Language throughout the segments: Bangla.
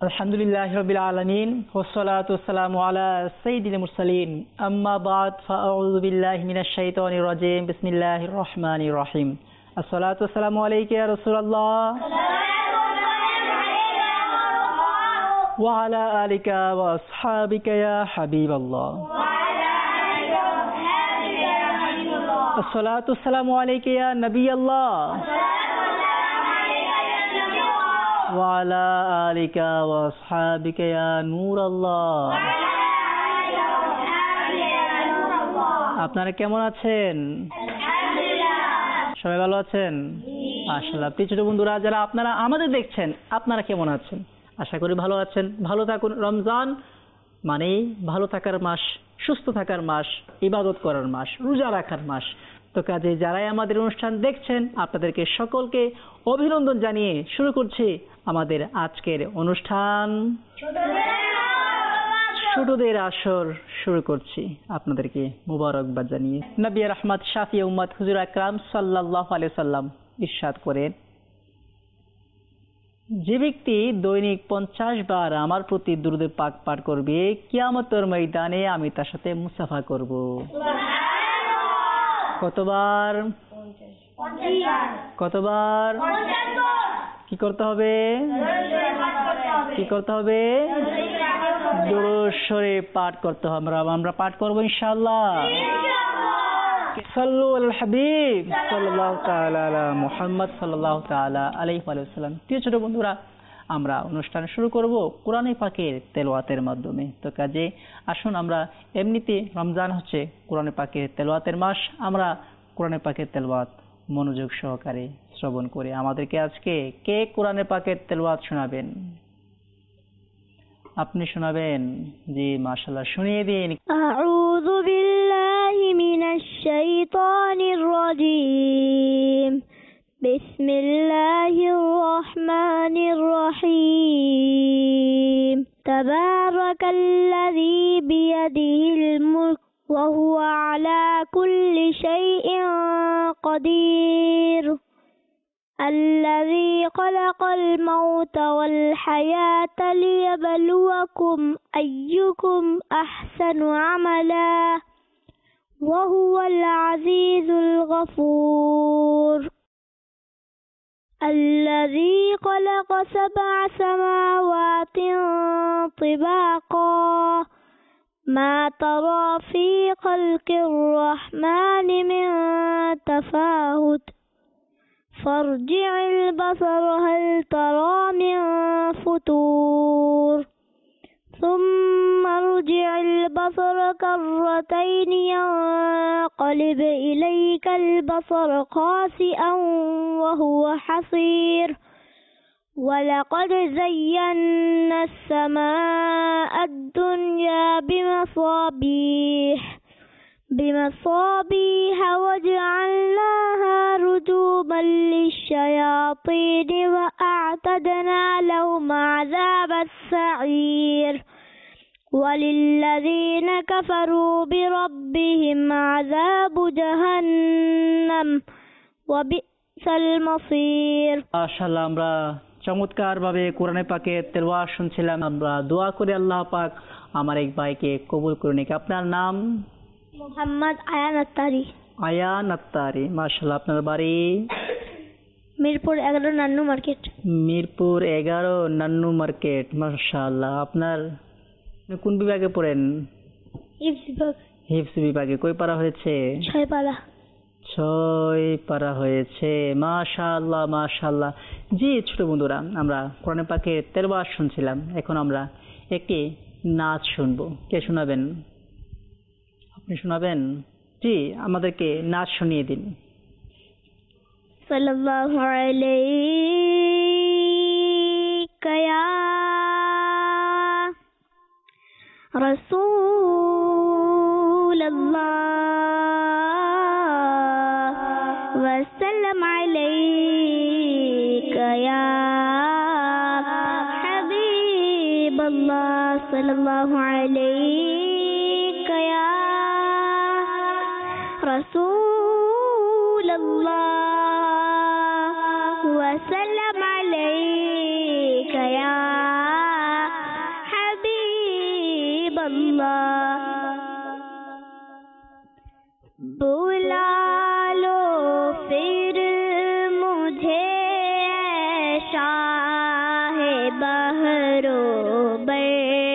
Alhamdulillahi Rabbil Alameen, wassalatu wassalamu ala sayyidil mursaleen, amma ba'd, fa'a'udhu billahi minash shaitanir rajim, bismillahir rahmanir rahim. As-salatu wassalamu alayka ya Rasulallah wa ala alika wa ashabika ya Habiballah. As-salatu wassalamu alayka ya Nabiyallah wa ala alika wa ashabika ya Nurallah. আপনারা কেমন আছেন? সবাই ভালো আছেন? মাশাআল্লাহ। প্রিয় ছোট বন্ধুরা, যারা আপনারা আমাদের দেখছেন, আপনারা কেমন আছেন? আশা করি ভালো আছেন। ভালো থাকুন। রমজান মানে ভালো থাকার মাস, সুস্থ থাকার মাস, ইবাদত করার মাস, রোজা রাখার মাস। তো কাজে যারাই আমাদের অনুষ্ঠান দেখছেন, আপনাদেরকে সকলকে অভিনন্দন জানিয়ে শুরু করছি আমাদের আজকের অনুষ্ঠান ছোটদের আসর শুরু করছি। আপনাদেরকে মুবারকবাদ জানিয়ে নবী রাহমাত শাফি উম্মত হুজুর আকরাম সাল্লাল্লাহু আলাইহি সাল্লাম ইরশাদ করেন, যে ব্যক্তি দৈনিক 50 বার আমার প্রতি দুরূদ পাক পাঠ করবে, কিয়ামতের ময়দানে আমি তার সাথে মুসাফা করব। কতবার? 50 বার। কি করতে হবে? দুরূদ শরীফ পাঠ করতে হবে। আমরা পাঠ করব ইনশাআল্লাহ। সাল্লু আলাল হাবিব সাল্লাল্লাহু তাআলা আলা মুহাম্মদ সাল্লাল্লাহু তাআলা আলাইহি ওয়া সাল্লাম। প্রিয় ছোট বন্ধুরা, আমরা অনুষ্ঠান শুরু করব কোরআন পাকের তেলাওয়াতের মাধ্যমে। তো কাজে আসুন, আমরা এমনিতে রমজান হচ্ছে কোরআন পাকের তেলাওয়াতের মাস, আমরা কোরআন পাকের তেলাওয়াত মনোযোগ সহকারে শ্রবণ করে আমাদেরকে আজকে কে কোরআন পাকের তেলাওয়াত শোনাবেন? আপনি শোনাবেন? জি মাশাআল্লাহ, শুনিয়ে দিন। আউযু বিল্লাহি মিনাশ শাইতানির রাজীম, বিসমিল্লাহির রহমানির রহিম। তাবারাকাল্লাযী বিয়াদিহিল মুলক ওয়া হুয়া আলা কুল্লি শাইইন কাদির। الذي خلق الموت والحياة ليبلوكم أيكم أحسن عملا وهو العزيز الغفور. الذي خلق 7 سماوات طباقا ما ترى في خلق الرحمن من تفاوت فارجع البصر هل ترى من فتور ثم ارجع البصر كرتين ينقلب إليك البصر خاسئا وهو حصير ولقد زينا السماء الدنيا بمصابيح وجعلناها رجوما للشياطين وأعتدنا لهم عذاب السعير وللذين كفروا بربهم عذاب جهنم وبئس المصير। মাশাআল্লাহ, আমরা চমৎকার ভাবে কোরআন পাকের তেলাওয়াত শুনছিলাম। আমরা দোয়া করি আল্লাহ পাক আমার এক ভাইকে কবুল করে নিক। আপনার নাম? মোহাম্মদ আয়ান আত্তারি। আয়ান আত্তারি, মাশাআল্লাহ। আপনার বাড়ি? মিরপুর 11 নান্নু মার্কেট। মিরপুর 11 নান্নু মার্কেট, মাশাআল্লাহ। আপনার কোন বিভাগে পড়েন? হিফজ বিভাগে। কয় পারা হয়েছে? 6 পারা। 6 পারা হয়েছে, মাশাআল্লাহ মাশাআল্লাহ। জি ছোট বন্ধুরা, আমরা কোরআন পাকের তেলাওয়াত শুনছিলাম। এখন আমরা একটি নাচ শুনবো। কে শোনাবেন? আপনি শোনাবেন? জি, আমাদেরকে নাচ শুনিয়ে দিন। সাল্লাল্লাহু আলাইকা ইয়া রাসূলুল্লাহ ওয়া সাল্লাম আলাইকা ইয়া হাবিবাল্লাহ সাল্লাল্লাহু আলাইকা ইয়া রাসূলুল্লাহ ওয়া সাল্লাম আলাইকা ইয়া اللہ بلا لو پھر مجھے شاہ بحرو بر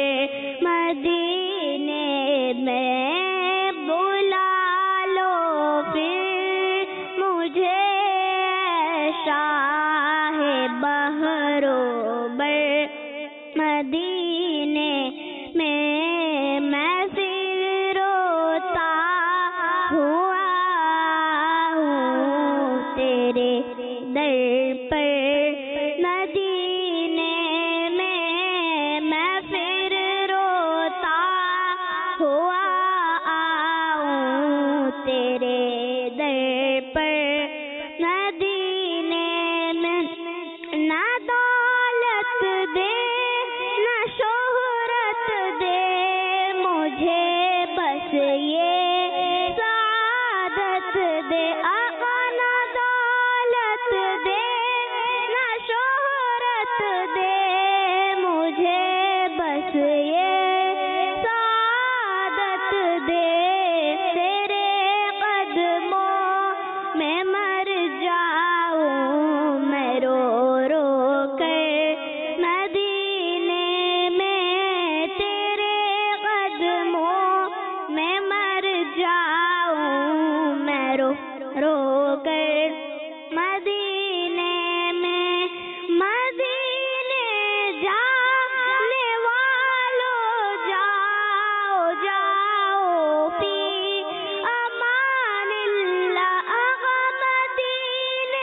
مدینے میں بلا لو پھر مجھے شاہ بحرو بر مدینے میں پھر روتا ہوا ہوں تیرے در پر مدینے میں پھر روتا ہوا آؤں تیرے در پر مدینے میں نہ دولت دے نہ شہرت دے مجھے بس یہ سعادت دے آقا نہ دولت دے نہ شہرت دے مجھے بس یہ سعادت دے تیرے قدموں میں مر جاؤں میں رو رو کر مدینے میں تیرے قدموں میں مر جاؤں میں رو رو کر مدینے میں مدینے جانے والوں جاؤ جاؤ فی امان اللہ مدینے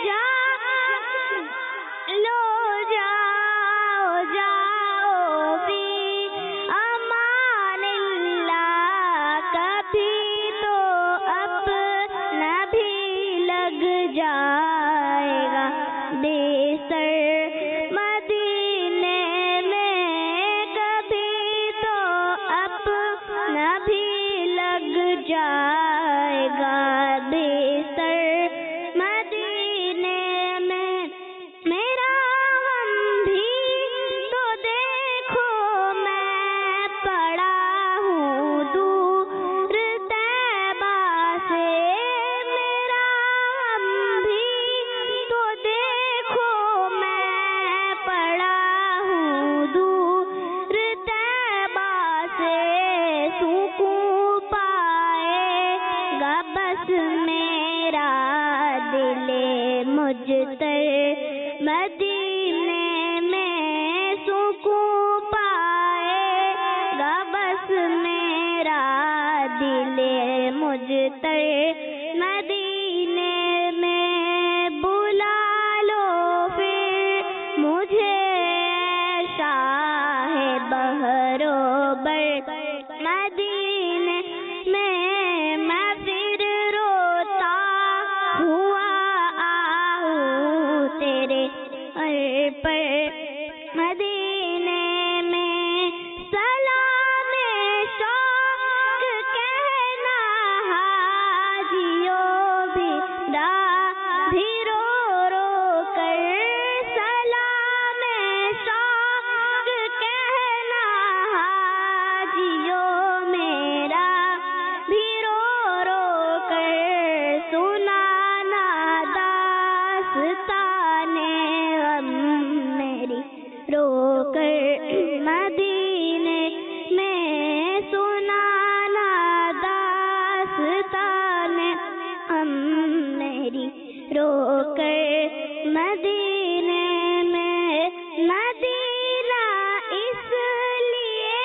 لو جاؤ جاؤ فی امان اللہ کبھی تو اپنا بھی لگ جائے گا بستر مدینے میں کبھی تو اپنا بھی لگ جائے گا بستر مدینے میں میرا غم بھی تو دیکھو میں پڑا ہوں دور طیبہ سے میرا غم بھی تو دیکھو میں پڑا ہوں دور طیبہ سے سکون پائے گا بس میرا دل مجتر مدینے میں سکون پائے گا بس میرا دل مجتر مدینے میں بلا لو پھر مجھے شاہ بحرو بر مدینے میں پھر روتا ہوا آؤں تیرے پر مدینے میں سلام شوق کہنا حاجیوں بھی رو رو کر سلام شوق کہنا حاجیوں میرا بھی رو رو کر سنانا داستان غم میری رو کر مدینے میں سنانا داستان غم میری رو کر مدینے میں مدینہ اس لیے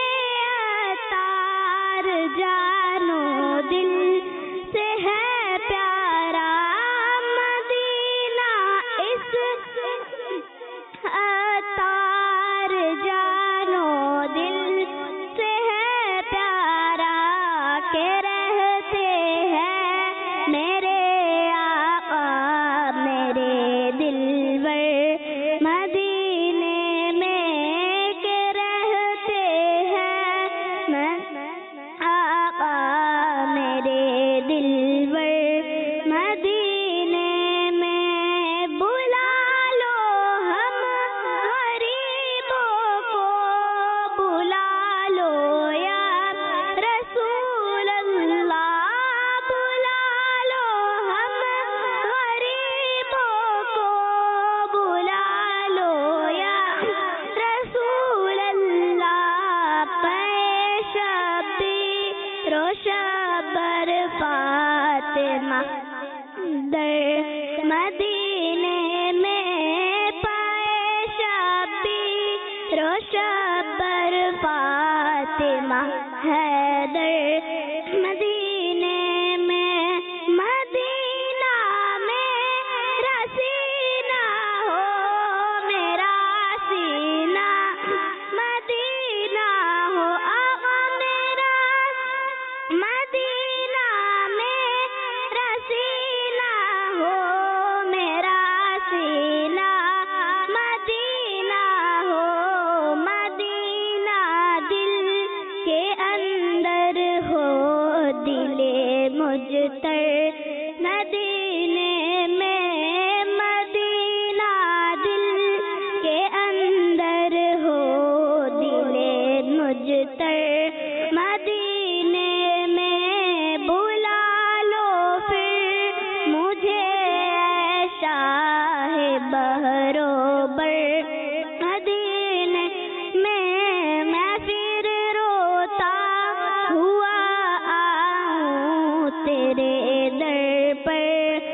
عطار جانو دل سے ہے پیارا مدینہ اس عطار جانو دل سے ہے پیارا کہ رہتے ہیں میرے آقا میرے دلبر مدینے میں کہ رہتے ہیں آقا میرے دلبر مدینے میں بلا لو ہم غریبوں کو بلا لو یا फातिमा दर मदीने में पाए शबीर व शब्बर फातिमा हैदर मदीने में मदीना में रसीना हो मेरा सीना मदीना हो आका मेरा मदीना में रसीना हो मेरा सीना मदीना हो मदीना दिल के अंदर हो दिले मुजतर मदीने में मदीना दिल के अंदर हो दिले मुजतर मदीने में बुला लो फिर मुझे शाह बहरोबर मदीने में मैं फिर रोता हुआ आऊं तेरे दर पर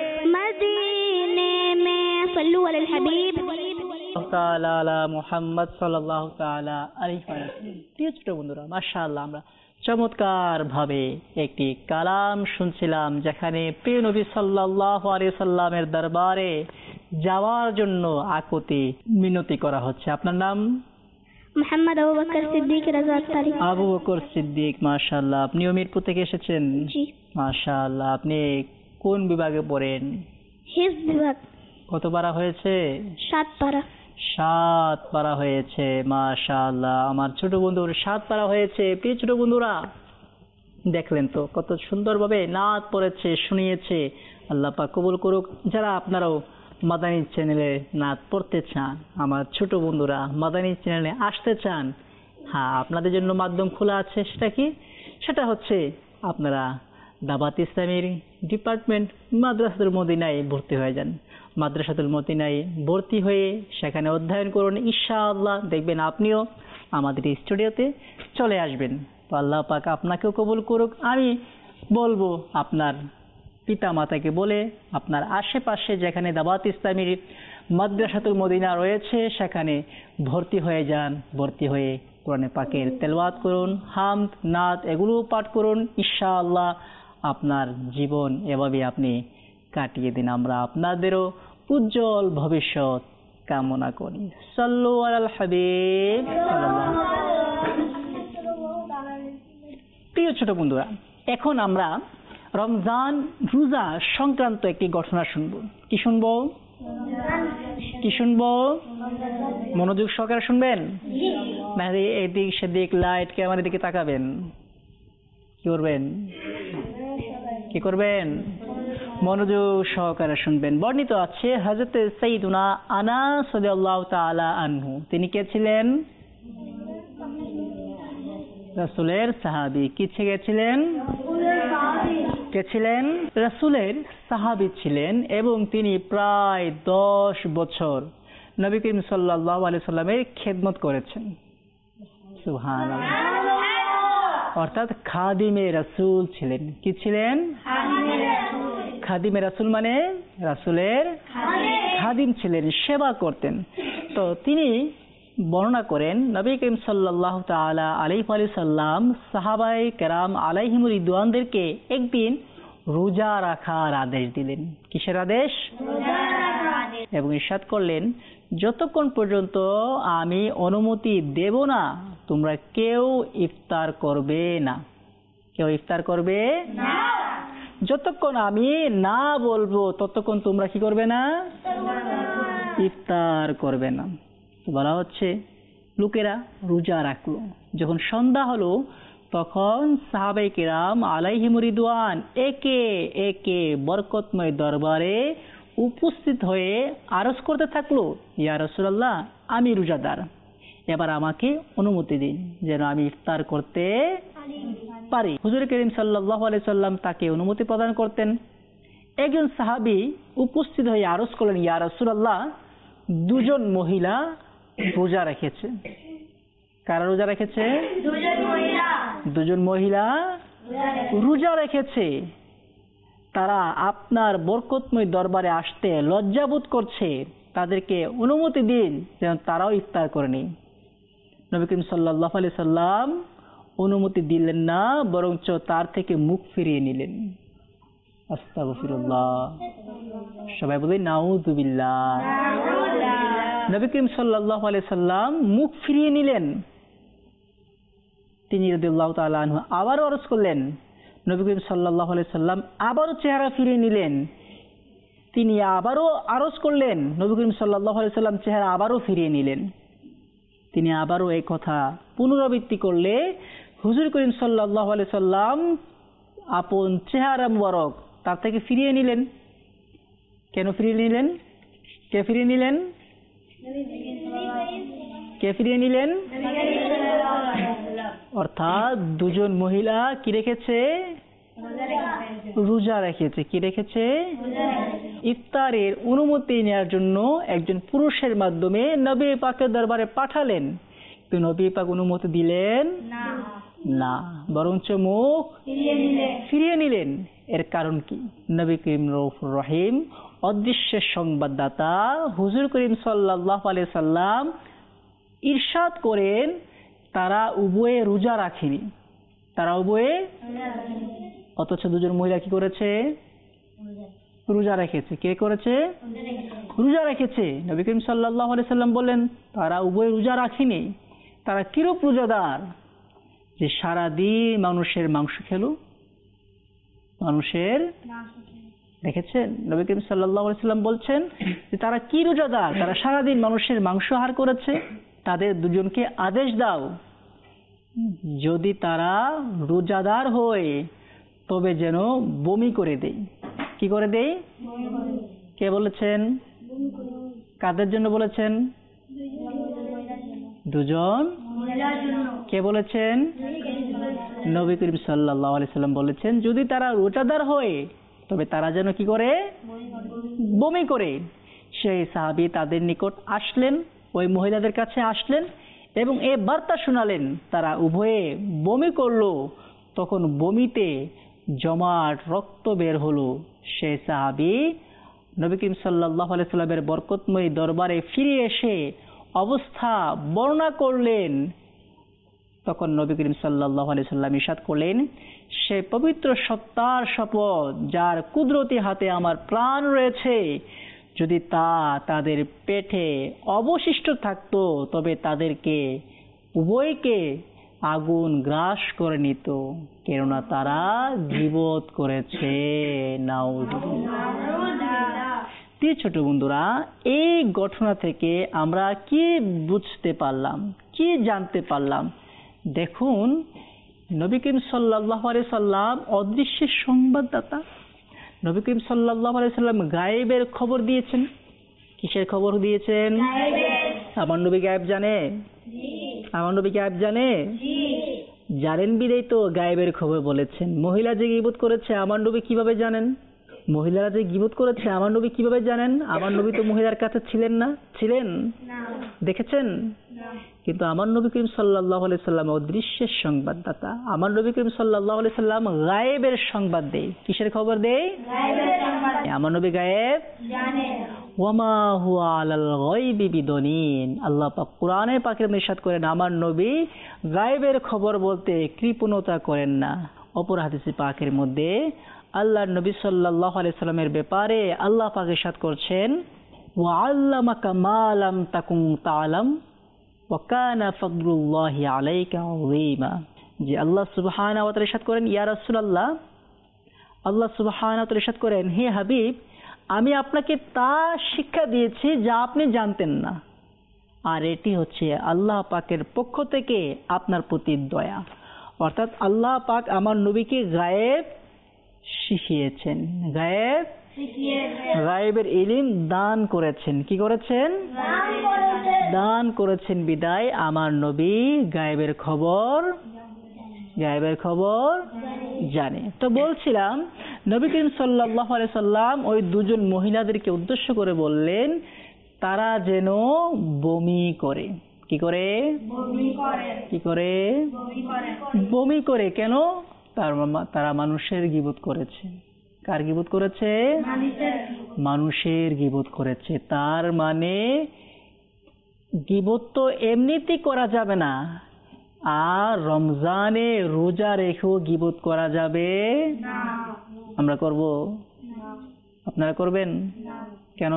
मदीने में सल्लू अलल हबीब তাআলা আলা মুহাম্মদ সাল্লাল্লাহু তাআলা আলাইহি ওয়াসাল্লাম। প্রিয় ছোট বন্ধুরা, মাশাআল্লাহ আমরা চমৎকার ভাবে একটি কালাম শুনছিলাম, যেখানে প্রিয় নবী সাল্লাল্লাহু আলাইহি সাল্লামের দরবারে যাওয়ার জন্য আকুতি মিনতি করা হচ্ছে। আপনার নাম? মোহাম্মদ আবু বকর সিদ্দিক রাজা আত্তারি। আবু বকর সিদ্দিক, মাশাআল্লাহ। আপনিও মিরপুর থেকে এসেছেন? জি। মাশাআল্লাহ। আপনি কোন বিভাগে পড়েন? হিফজ বিভাগ। কত পারা হয়েছে? 7 পারা। 7 পারা হয়েছে, মাশাআল্লাহ। আমার ছোট বন্ধুর 7 পারা হয়েছে। প্রিয় ছোট বন্ধুরা, দেখলেন তো কত সুন্দরভাবে নাত পড়েছে, শুনিয়েছে। আল্লাহ পাক কবুল করুক। যারা আপনারাও মাদানী চ্যানেলে নাত পড়তে চান, আমার ছোট বন্ধুরা মাদানী চ্যানেলে আসতে চান, হ্যাঁ, আপনাদের জন্য মাধ্যম খোলা আছে। সেটা কি? সেটা হচ্ছে আপনারা দাওয়াত ইসলামীর ডিপার্টমেন্ট মাদ্রাসাতুল মদিনায় ভর্তি হয়ে যান। মাদ্রাসাতুল মদিনায় ভর্তি হয়ে সেখানে অধ্যয়ন করুন। ইনশাআল্লাহ দেখবেন আপনিও আমাদের স্টুডিওতে চলে আসবেন। তো আল্লাহ পাক আপনাকেও কবুল করুক। আমি বলবো আপনার পিতা মাতাকে বলে আপনার আশেপাশে যেখানে দাওয়াত ইসলামীর মাদ্রাসাতুল মদিনা রয়েছে সেখানে ভর্তি হয়ে যান। ভর্তি হয়ে কোরআনে পাকের তেলাওয়াত করুন, হামদ, নাত এগুলো পাঠ করুন। ইনশাআল্লাহ আপনার জীবন এভাবে আপনি কাটিয়ে দিন। আমরা আপনাদেরও উজ্জ্বল ভবিষ্যৎ কামনা করি। সাল্লু আলাল হাবিব সাল্লাল্লাহু আলাইহি ওয়াসাল্লাম। প্রিয় ছোট বন্ধুরা, এখন আমরা রমজান রোজা সংক্রান্ত একটি ঘটনা শুনব। কি শুনবো? কি শুনবো? মনোযোগ সহকারে শুনবেন, নাহলে এদিক সেদিক লাইট ক্যামেরার দিকে তাকাবেন। কি করবেন? কি করবেন? মনোযোগ সহকারে শুনবেন। বর্ণিত আছে হযরত সাইয়্যিদুনা আনাস রাদিয়াল্লাহু তাআলা আনহু, তিনি কে ছিলেন? রাসূলের সাহাবী। কি ছিলেন? কে ছিলেন? রাসূলের সাহাবী ছিলেন এবং তিনি প্রায় 10 বছর নবী করিম সাল্লাল্লাহু আলাইহি সাল্লামের খেদমত করেছেন। সুবহানাল্লাহ। অর্থাৎ খাদিমে রাসূল ছিলেন। কি ছিলেন? খাদিমে রাসূল মানে রাসূলের খাদিম ছিলেন, সেবা করতেন। তো তিনি বর্ণনা করেন নবী করিম সাল্লাল্লাহু তাআলা আলাইহি সাল্লাম সাহাবায়ে কেরাম আলাইহিমুর রিদওয়ানদেরকে একদিন রোজা রাখার আদেশ দিলেন। কিসের আদেশ? এবং ইরশাদ করলেন, যতক্ষণ পর্যন্ত আমি অনুমতি দেব না তোমরা কেউ ইফতার করবে না। কেউ ইফতার করবে না। যতক্ষণ আমি না বলবো ততক্ষণ তোমরা কি করবে না? ইফতার করবে না। বলা হচ্ছে লোকেরা রোজা রাখলো। যখন সন্ধ্যা হলো তখন সাহাবায়ে কেরাম আলাইহিমুর রিদওয়ান একে একে বরকতময় দরবারে উপস্থিত হয়ে আরজ করতে থাকলো, ইয়া রাসূলুল্লাহ, আমি রোজাদার, এবার আমাকে অনুমতি দিন যেন আমি ইফতার করতে পারি। হুজুর করিম সাল্লাল্লাহু আলাইহি সাল্লাম তাকে অনুমতি প্রদান করতেন। একজন সাহাবী উপস্থিত হয়ে আরজ করলেন, ইয়া রাসূলুল্লাহ, দুজন মহিলা রোজা রেখেছে। কারা রোজা রেখেছে? দুজন মহিলা রোজা রেখেছে। তারা আপনার বরকতময় দরবারে আসতে লজ্জাবোধ করছে, তাদেরকে অনুমতি দিন যেন তারাও ইফতার করে নেয়। নবী করিম সাল্লাল্লাহু আলাইহি সাল্লাম অনুমতি দিলেন না, বরঞ্চ তার থেকে মুখ ফিরিয়ে নিলেন। আস্তাগফিরুল্লাহ, সবাই বলি নাউযুবিল্লাহ। নবী করিম সাল্লাল্লাহু আলাইহি সাল্লাম মুখ ফিরিয়ে নিলেন। তিনি রাদিয়াল্লাহু তাআলা আনহু আবারও আরজ করলেন। নবী করিম সাল্লাল্লাহু আলাইহি সাল্লাম আবারও চেহারা ফিরিয়ে নিলেন। তিনি আবারও আরজ করলেন। নবী করিম সাল্লাল্লাহু আলাইহি সাল্লাম চেহারা আবারও ফিরিয়ে নিলেন। তিনি আবারও এই কথা পুনরাবৃত্তি করলে হুজুর করিম সাল্লাল্লাহু আলাইহি সাল্লাম আপন চেহারা মুবারক তার থেকে ফিরিয়ে নিলেন। কেন ফিরিয়ে নিলেন? কে ফিরিয়ে নিলেন? কে ফিরিয়ে নিলেন? অর্থাৎ দুজন মহিলা কি রেখেছে? রোজা রেখেছে। কি রেখেছে? ইফতারের অনুমতি নেওয়ার জন্য একজন পুরুষের মাধ্যমে নবী পাকের দরবারে পাঠালেন, কিন্তু নবী পাক অনুমতি দিলেন না, বরঞ্চ মুখ ফিরিয়ে নিলেন। এর কারণ কি? নবী করিম রউফুর রহিম, অদৃশ্যের সংবাদদাতা হুজুর করিম সাল্লাল্লাহু আলাইহি সাল্লাম ইরশাদ করেন, তারা উভয়ে রোজা রাখেনি। তারা উভয়ে, অথচ দুজন মহিলা কি করেছে? রোজা রেখেছে। কে করেছে? রোজা রেখেছে। নবী করিম সাল্লাল্লাহু আলাইহি সাল্লাম বললেন, তারা উভয়ে রোজা রাখেনি। তারা কিরূপ রোজাদার? যে সারাদিন মানুষের মাংস খেলো, মানুষের, দেখেছেন নবী করিম সাল্লাল্লাহু আলাইহি সাল্লাম বলছেন যে তারা কি রোজাদার? তারা সারাদিন মানুষের মাংস আহার করেছে। তাদের দুজনকে আদেশ দাও, যদি তারা রোজাদার হয় তবে যেন বমি করে দেয়। কি করে দেয়? কে বলেছেন? কাদের জন্য বলেছেন? দুজন। কে বলেছেন? নবী করিম সাল্লাল্লাহু আলাইহি সাল্লাম বলেছেন, যদি তারা রোজাদার হয় তবে তারা যেন কি করে? বমি করে। সেই সাহাবী তাদের নিকট আসলেন, ওই মহিলাদের কাছে আসলেন এবং এই বার্তা শোনালেন। তারা উভয়ে বমি করলো। তখন বমিতে জমাট রক্ত বের হলো। সেই সাহাবী নবী করিম সাল্লাল্লাহু আলাইহি সাল্লামের বরকতময় দরবারে ফিরে এসে অবস্থা বর্ণনা করলেন। তখন নবী করিম সাল্লাল্লাহু আলাইহি সাল্লাম ইরশাদ করলেন, সে পবিত্র সত্তার শপথ যার কুদরতি হাতে আমার প্রাণ রয়েছে, যদি তা তাদের পেটে অবশিষ্ট থাকতো তবে তাদেরকে উভয়কে আগুন গ্রাস করে নিত, কেননা তারা গীবত করেছে। নাউযুবিল্লাহ। প্রিয় ছোট বন্ধুরা, এই ঘটনা থেকে আমরা কি বুঝতে পারলাম, কি জানতে পারলাম? দেখুন, নবী করিম সাল্লাল্লাহু আলাইহি সাল্লাম অদৃশ্যের সংবাদদাতা। নবী করিম সাল্লাল্লাহু আলাইহি সাল্লাম গায়েবের খবর দিয়েছেন। কিসের খবর দিয়েছেন? আমার নবী গায়েব জানে? আমার নবী গায়েব জানে? জানেন বিধাই তো গায়েবের খবর বলেছেন। মহিলা যে গীবত করেছে আমার নবী কিভাবে জানেন? মহিলারা যে গীবত করেছে আমার নবী কিভাবে জানেন? আমার নবী তো মহিলার কাছে ছিলেন না। ছিলেন? দেখেছেন? কিন্তু আমার নবী করিম সাল্লাল্লাহু আলাইহি সাল্লাম অদৃশ্যের সংবাদদাতা। আমার নবী করিম সাল্লাল্লাহু আলাইহি সাল্লাম গায়েবের সংবাদ দেয়। কিসের খবর দেয়? আমার নবী গায়েব জানেন। ওয়ামা হুয়া আলাল গায়বি বিদনিন। আল্লাহ পাক কোরআনে পাকের মধ্যে ইরশাদ করেন, আমার নবী গায়েবের খবর বলতে কৃপণতা করেন না। অপর হাদিসে পাকের মধ্যে আল্লাহর নবী সাল্লাল্লাহু আলাইহি সাল্লামের ব্যাপারে আল্লাহ পাক ইরশাদ করছেন, ওয়া আল্লামাকা মা লাম তাকুন তাআলাম ওয়া কানা ফাদলুল্লাহি আলাইকা আযীমা। যে আল্লাহ সুবহানাহু ওয়া তাআলা ইরশাদ করেন, ইয়া রাসূলুল্লাহ, আল্লাহ সুবহানাহু ওয়া তাআলা ইরশাদ করেন, হে হাবিব, আমি আপনাকে তা শিক্ষা দিয়েছি যা আপনি জানতেন না, আর এটি হচ্ছে আল্লাহ পাকের পক্ষ থেকে আপনার প্রতি দয়া। অর্থাৎ আল্লাহ পাক আমার নবীকে গায়েব শিখিয়েছেন, গায়েবের ইলম দান করেছেন। কি করেছেন? দান করেছেন বিদায় আমার নবী গায়েবের খবর জানে। তো বলছিলাম, নবী করিম সাল্লাল্লাহু আলাইহি সাল্লাম ওই দুজন মহিলাদেরকে উদ্দেশ্য করে বললেন, তারা যেন বমি করে। কি করে? কি করে? বমি করে। কেন? তারা মানুষের গীবত করেছে। কার গীবত করেছে? মানুষের গীবত করেছে। তার মানে গীবত তো এমনিতেই করা যাবে না, আর রমজানে রোজা রেখেও গীবত করা যাবে না। আমরা করব? আপনারা করবেন? কেন?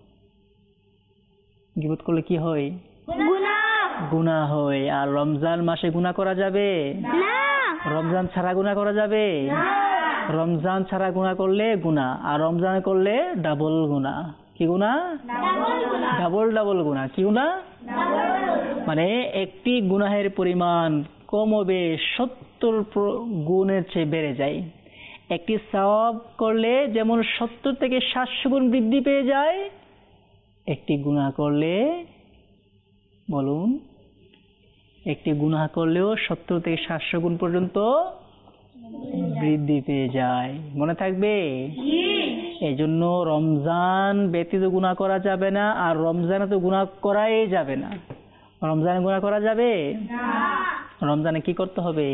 গীবত করলে কি হয়? গুনাহ হয়। আর রমজান মাসে গুনাহ করা যাবে না? রমজান ছাড়া গুনাহ করা যাবে না? রমজান ছাড়া গুনাহ করলে গুনাহ, আর রমজান করলে ডাবল গুনাহ। কি গুনাহ? ডাবল গুনাহ। কি গুনাহ? মানে একটি গুনাহের পরিমাণ কমবে 70 গুণের চেয়ে বেড়ে যায়। একটি সওয়াব করলে যেমন 70 থেকে 700 গুণ বৃদ্ধি পেয়ে যায়, একটি গুনাহ করলে, বলুন, একটি গুনাহ করলেও 70 থেকে 700 গুণ পর্যন্ত বৃদ্ধি পেয়ে যায়। মনে থাকবে? এই জন্য রমজান ব্যতীত গুনাহ করা যাবে না, আর রমজানে তো গুনাহ করাই যাবে না। রমজানে গুনাহ করা যাবে না। রমজানে কি করতে হবে?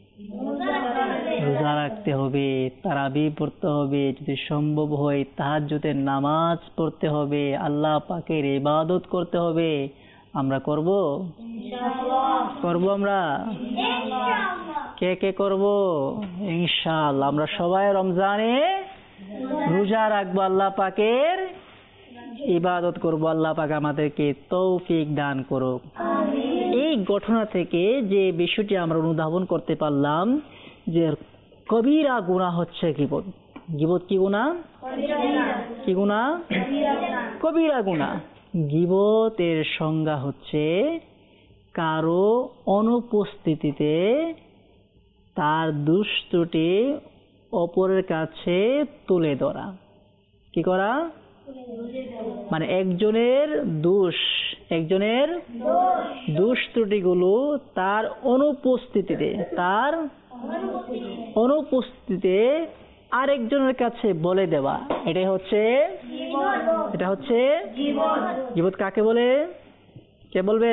রোজা রাখতে হবে, তারাবি পড়তে হবে, যদি সম্ভব হয় তাহাজ্জুদের নামাজ পড়তে হবে, আল্লাহ পাকের ইবাদত করতে হবে। আমরা করব? করব আমরা? কে কে করব? ইনশাআল্লাহ। আমরা সবাই রমজানে রোজা রাখবো, আল্লাহ পাকের ইবাদত করব। আল্লাহ পাক আমাদেরকে তৌফিক দান করুক। এই ঘটনা থেকে যে বিষয়টি আমরা অনুধাবন করতে পারলাম যে কবিরা গুনাহ হচ্ছে গীবত। গীবত কি গুনাহ? কি গুনাহ? কবিরা গুনাহ। গীবতের সংজ্ঞা হচ্ছে কারো অনুপস্থিতিতে তার দুষ্টুটি অপরের কাছে তুলে ধরা। কি করা? মানে একজনের দোষ ত্রুটিগুলো তার অনুপস্থিতিতে আরেকজনের কাছে বলে দেওয়া। এটা হচ্ছে গীবত। কাকে বলে? কে বলবে?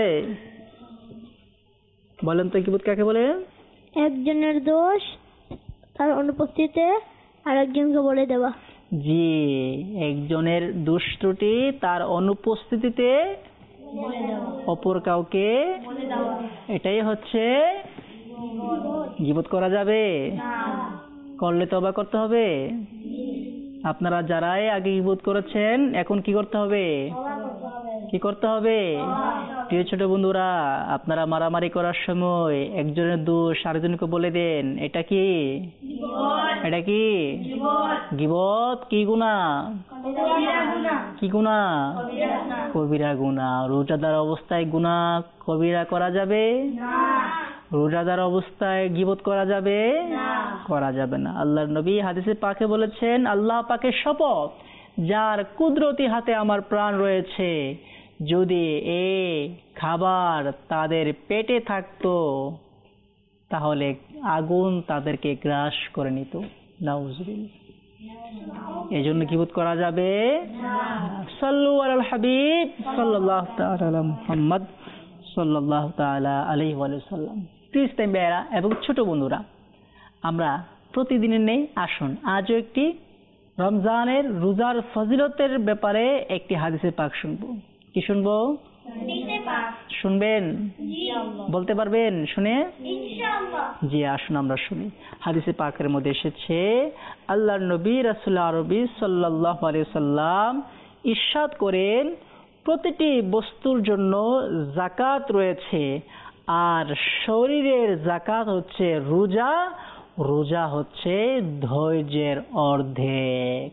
বলেন তো, গীবত কাকে বলে? একজনের দোষ তার অনুপস্থিতিতে আরেকজনকে বলে দেওয়া। জি, একজনের দোষ ত্রুটি তার অনুপস্থিতিতে অপর কাউকে, এটাই হচ্ছে গীবত। করা যাবে? করলে তওবা করতে হবে। আপনারা যারাই আগে গীবত করেছেন, এখন কি করতে হবে? কি করতে হবে? প্রিয় ছোট বন্ধুরা, আপনারা মারামারি করার সময় একজনের দোষ আরেকজনকে বলে দেন, এটা কি? এটা কি গীবত? কি গুনাহ? কি গুনাহ? কবিরা গুনাহ। রোজাদার অবস্থায় গুনাহ কবিরা করা যাবে না। রোজাদার অবস্থায় গীবত করা যাবে না, করা যাবে না। আল্লাহর নবী হাদিসে পাকে বলেছেন, আল্লাহ পাকের শপথ, যার কুদরতি হাতে আমার প্রাণ রয়েছে, যদি এই খাবার তাদের পেটে থাকতো তাহলে আগুন তাদেরকে গ্রাস করে নিত। নাউজুবিল্লাহ। এই জন্য গীবত করা যাবে না। সাল্লু আলাল হাবিব সাল্লাল্লাহু তাআলা আলা মুহাম্মদ সাল্লাল্লাহু তাআলা আলাইহি ওয়া সাল্লাম। প্রিয় ইসলাম ভাইয়েরা এবং ছোট বন্ধুরা, আমরা প্রতিদিনের নেই আসুন আজও একটি রমজানের রোজার ফজিলতের ব্যাপারে একটি হাদিসে পাক শুনবো। কি শুনবো? শুনবেন? বলতে পারবেন শুনে? জি, আসুন আমরা শুনি। হাদিসে পাকের মধ্যে এসেছে, আল্লাহর নবী রাসূলুল্লাহ আরবি সাল্লাল্লাহু আলাইহি সাল্লাম ইরশাদ করেন, প্রতিটি বস্তুর জন্য যাকাত রয়েছে, আর শরীরের যাকাত হচ্ছে রোজা, রোজা হচ্ছে ধৈর্যের অর্ধেক।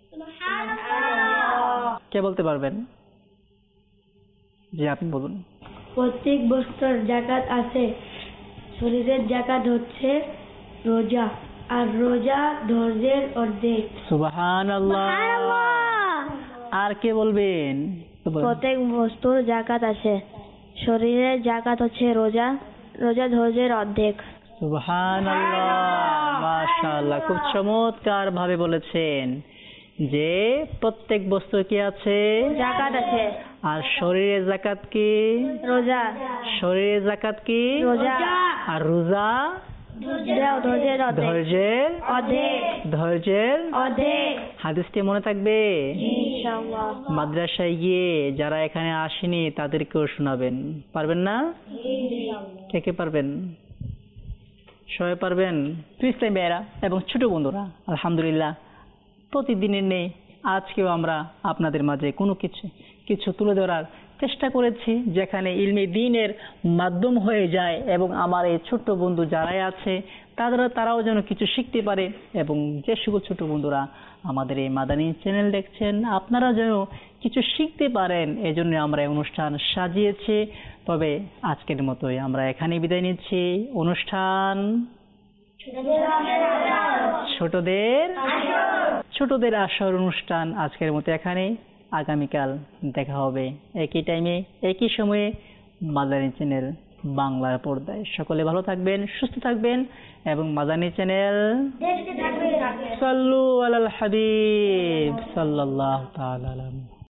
কে বলতে পারবেন? জি, আপনি বলুন। প্রত্যেক বস্তুর যাকাত আছে, শরীরের যাকাত হচ্ছে রোজা, আর রোজা ধৈর্যের অর্ধেক। সুবহানাল্লাহ। আর কে বলবেন? প্রত্যেক বস্তুর যাকাত আছে, শরীরের যাকাত হচ্ছে রোজা, রোজা ধৈর্যের অর্ধেক। সুবহানাল্লাহ, মাশাআল্লাহ, খুব চমৎকার ভাবে বলেছেন যে প্রত্যেক বস্তু কি আছে? যাকাত আছে। আর শরীরের যাকাত কি? রোজা। শরীরের যাকাত কি? রোজা। আর রোজা ধৈর্যের অর্ধেক ধৈর্যের অর্ধেক ধৈর্যের অর্ধেক হাদিসটি মনে থাকবে। ইনশাআল্লাহ মাদ্রাসায় গিয়ে যারা এখানে আসেনি তাদেরকেও শোনাবেন, পারবেন না? কে কে পারবেন? সবাই পারবেন? ইসলামী ভাইয়েরা এবং ছোট বন্ধুরা, আলহামদুলিল্লাহ প্রতিদিনের নেই আজকেও আমরা আপনাদের মাঝে কোনো কিছু তুলে ধরার চেষ্টা করেছি, যেখানে ইলমে দ্বীনের মাধ্যম হয়ে যায় এবং আমার এই ছোট্ট বন্ধু যারাই আছে তারাও যেন কিছু শিখতে পারে, এবং যে সকল ছোট বন্ধুরা আমাদের এই মাদানী চ্যানেল দেখছেন আপনারা যেন কিছু শিখতে পারেন, এজন্য আমরা এই অনুষ্ঠান সাজিয়েছি। তবে আজকের মতোই আমরা এখানে বিদায় নিচ্ছি। অনুষ্ঠান ছোটদের আসর অনুষ্ঠান আজকের মতো এখানে। আগামীকাল দেখা হবে একই টাইমে একই সময়ে মাদানী চ্যানেল বাংলার পর্দায়। সকলে ভালো থাকবেন, সুস্থ থাকবেন এবং মাদানী চ্যানেল সাল্লু আলাল হাবিব সাল্লাল্লাহু তাআলা আলাইহি